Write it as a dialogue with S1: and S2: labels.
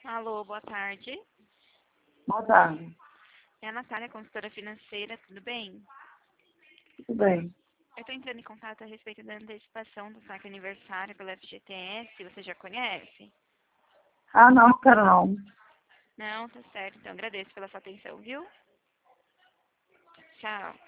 S1: Alô, boa tarde.
S2: Boa tarde.
S1: É a Natália, consultora financeira, tudo bem?
S2: Tudo bem.
S1: Eu estou entrando em contato a respeito da antecipação do saque aniversário pela FGTS, você já conhece?
S2: Ah, não, quero não.
S1: Não, tá certo, então agradeço pela sua atenção, viu? Tchau.